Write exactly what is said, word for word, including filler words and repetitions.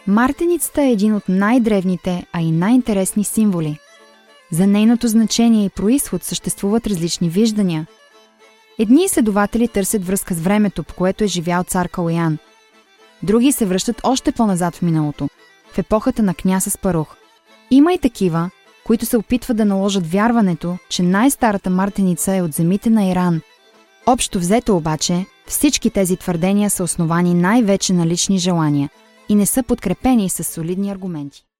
Мартеницата е един от най-древните, а и най-интересни символи. За нейното значение и произход съществуват различни виждания. Едни изследователи търсят връзка с времето, по което е живял цар Калоян. Други се връщат още по-назад в миналото, в епохата на княз Аспарух. Има и такива, които се опитват да наложат вярването, че най-старата мартеница е от земите на Иран. Общо взето обаче, всички тези твърдения са основани най-вече на лични желания и не са подкрепени с солидни аргументи.